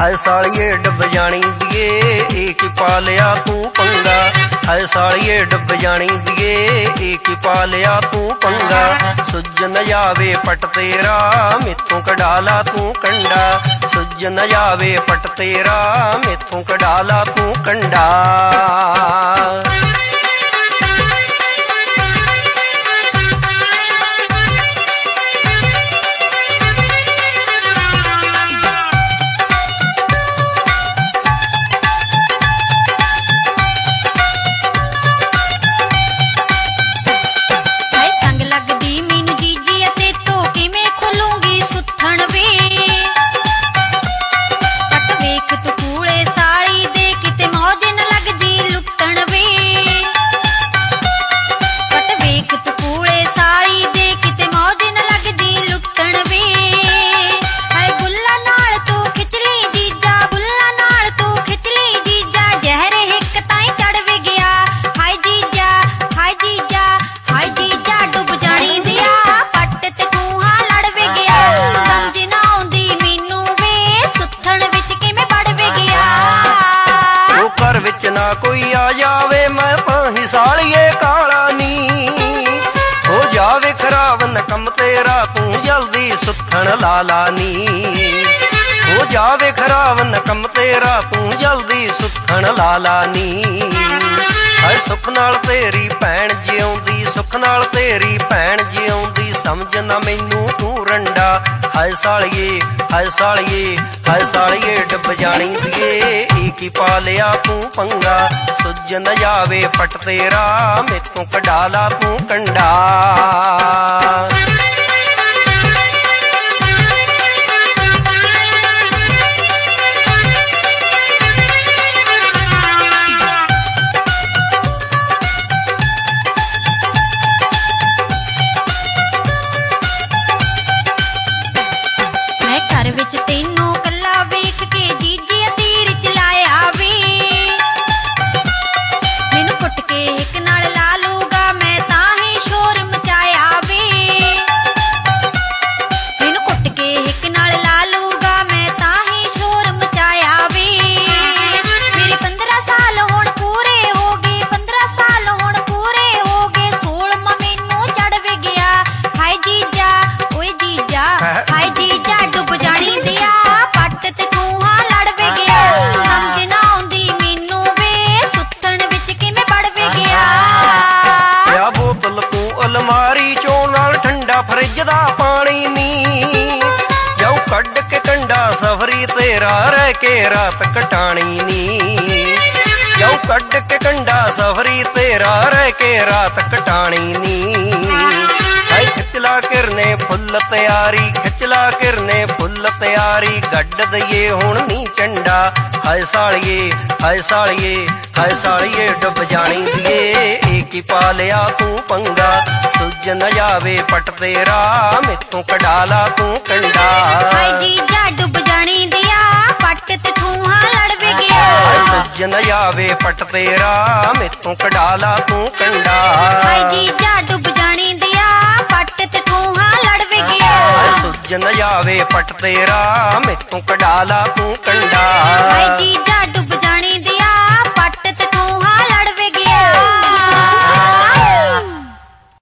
हाय सालिए dub जानी दिए एक ही पा लिया तू पंगा। हाय सालिए डब जानी दिए एक ही पा लिया तू पंगा। सुज न जावे पट तेरा मिथों कडाला तू कंडा। सुज न जावे पट तेरा मिथों कडाला तू कंडा। कोई आ जावे मैं पाही सालिए काला नी। हो जावे खराब नकम तेरा तू जल्दी सुथन लाला नी। हो जावे खराब नकम तेरा तू जल्दी सुथन लाला नी। हाय सुख नाल तेरी भैन जिउंदी सुख नाल तेरी भैन जिउंदी समझ ना मैनू तू रंडा। हाय सालिए हाय सालिए हाय सालिए डब जानी दिए एक ही पा लिया तू पंगा। सुज न जावे पट तेरा मिथों कडाला तू कंडा। मैं घर विच तैनू कल्ला वेख के जीजी तीर चलाया वे। मैनू कुट के हिक नाल ला लूगा मैं ताही शोर मचाया वे। मैनू कुट के हिक नाल ला लूगा मैं ताही शोर मचाया वे। मेरे 15 साल हुण पूरे हो गए 15 साल हुण पूरे हो गए 16वां मैनू चढ़ वे गया। हाय जीजा ओए जीजा हाय जीजा डुब जानी दिया पट ते ठूहा लड़ वे गया। समझ ना आउंदी मैनू वे सुथन विच किवें बड़ वे गया। या बोतल तू अलमारी चों नाल ठंडा फ्रिज दा पानी नी। जाऊ कड के कंडा सफरी तेरा रह के रात कटानी नी। जाऊ कड के कंडा सफरी तेरा रह के रात कटानी नी। हाय खिचला किरने फुल तैयारी खिचला किरने फुल तैयारी गड्ड दईए हुण नी चंडा। हाय सालिए हाय सालिए हाय सालिए डुब जानी दिए एक ही पा लिया तू पंगा। सुज न जावे पट तेरा मिथों कडाला तू कंडा। हाय जीजा डुब जानी दिया पट ते ठूहा लड़ वे गया। हाय सुज न जावे पट तेरा मिथों कडाला तू कंडा। हाय जीजा डुब जानी दिया पट ते ठूहा लड़ वे गया। हाय सुज न जावे पट तेरा मिथों कडाला तू कंडा। हाय जीजा